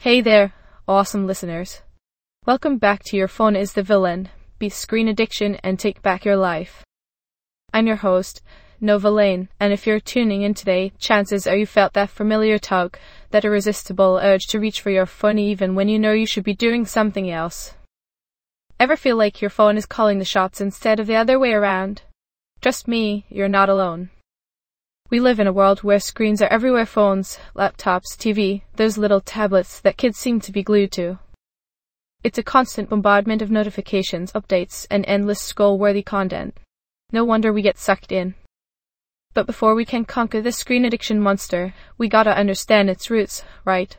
Hey there, awesome listeners. Welcome back to Your Phone is the Villain, Beat Screen Addiction and Take Back Your Life. I'm your host, Nova Lane, and if you're tuning in today, chances are you felt that familiar tug, that irresistible urge to reach for your phone even when you know you should be doing something else. Ever feel like your phone is calling the shots instead of the other way around? Trust me, you're not alone. We live in a world where screens are everywhere: phones, laptops, TV, those little tablets that kids seem to be glued to. It's a constant bombardment of notifications, updates, and endless scroll-worthy content. No wonder we get sucked in. But before we can conquer this screen addiction monster, we gotta understand its roots, right?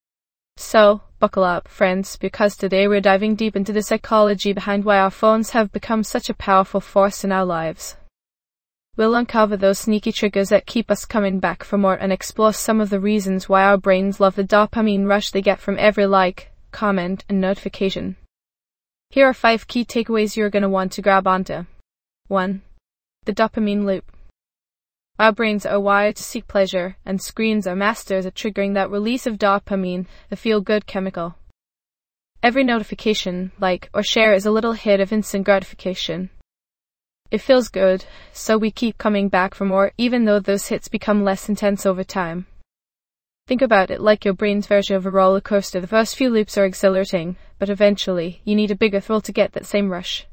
So, buckle up, friends, because today we're diving deep into the psychology behind why our phones have become such a powerful force in our lives. We'll uncover those sneaky triggers that keep us coming back for more and explore some of the reasons why our brains love the dopamine rush they get from every like, comment, and notification. Here are 5 key takeaways you're going to want to grab onto. 1. The dopamine loop. Our brains are wired to seek pleasure, and screens are masters at triggering that release of dopamine, the feel-good chemical. Every notification, like, or share is a little hit of instant gratification. It feels good, so we keep coming back for more, even though those hits become less intense over time. Think about it like your brain's version of a roller coaster. The first few loops are exhilarating, but eventually, you need a bigger thrill to get that same rush.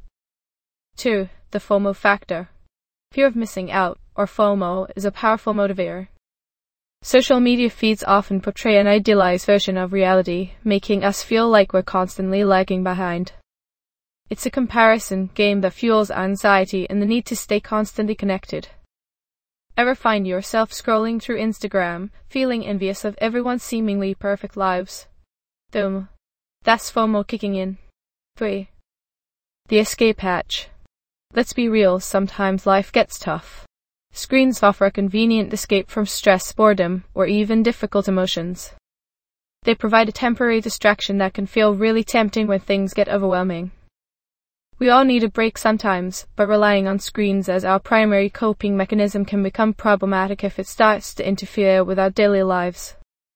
2. The FOMO factor. Fear of missing out, or FOMO, is a powerful motivator. Social media feeds often portray an idealized version of reality, making us feel like we're constantly lagging behind. It's a comparison game that fuels anxiety and the need to stay constantly connected. Ever find yourself scrolling through Instagram, feeling envious of everyone's seemingly perfect lives? Boom. That's FOMO kicking in. 3. The escape hatch. Let's be real, sometimes life gets tough. Screens offer a convenient escape from stress, boredom, or even difficult emotions. They provide a temporary distraction that can feel really tempting when things get overwhelming. We all need a break sometimes, but relying on screens as our primary coping mechanism can become problematic if it starts to interfere with our daily lives.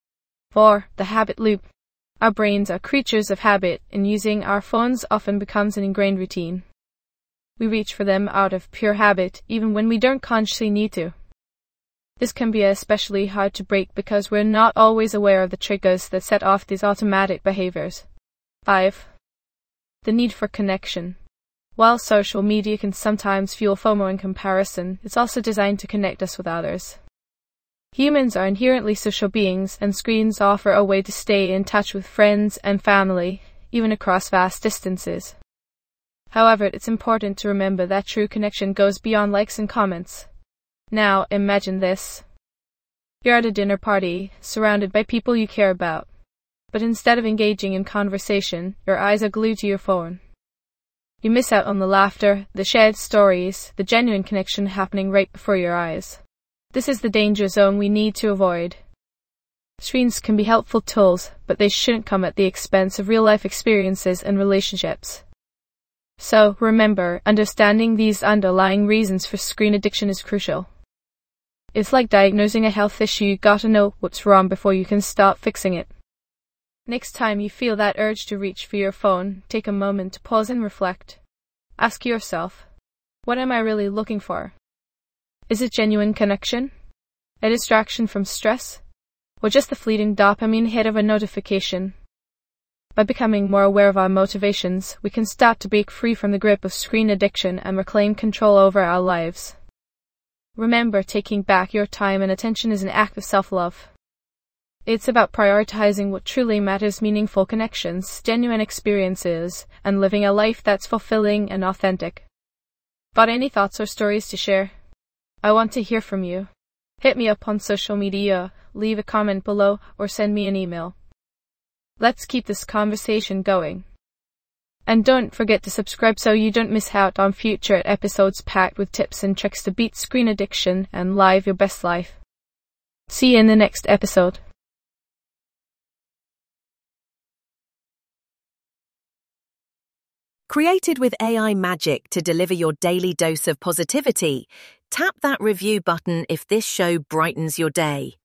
4. The habit loop. Our brains are creatures of habit, and using our phones often becomes an ingrained routine. We reach for them out of pure habit, even when we don't consciously need to. This can be especially hard to break because we're not always aware of the triggers that set off these automatic behaviors. 5. The need for connection. While social media can sometimes fuel FOMO and comparison, it's also designed to connect us with others. Humans are inherently social beings, and screens offer a way to stay in touch with friends and family, even across vast distances. However, it's important to remember that true connection goes beyond likes and comments. Now, imagine this. You're at a dinner party, surrounded by people you care about. But instead of engaging in conversation, your eyes are glued to your phone. You miss out on the laughter, the shared stories, the genuine connection happening right before your eyes. This is the danger zone we need to avoid. Screens can be helpful tools, but they shouldn't come at the expense of real-life experiences and relationships. So, remember, understanding these underlying reasons for screen addiction is crucial. It's like diagnosing a health issue. You gotta know what's wrong before you can start fixing it. Next time you feel that urge to reach for your phone, take a moment to pause and reflect. Ask yourself, what am I really looking for? Is it genuine connection? A distraction from stress? Or just the fleeting dopamine hit of a notification? By becoming more aware of our motivations, we can start to break free from the grip of screen addiction and reclaim control over our lives. Remember, taking back your time and attention is an act of self-love. It's about prioritizing what truly matters: meaningful connections, genuine experiences, and living a life that's fulfilling and authentic. Got any thoughts or stories to share? I want to hear from you. Hit me up on social media, leave a comment below, or send me an email. Let's keep this conversation going. And don't forget to subscribe so you don't miss out on future episodes packed with tips and tricks to beat screen addiction and live your best life. See you in the next episode. Created with AI magic to deliver your daily dose of positivity, tap that review button if this show brightens your day.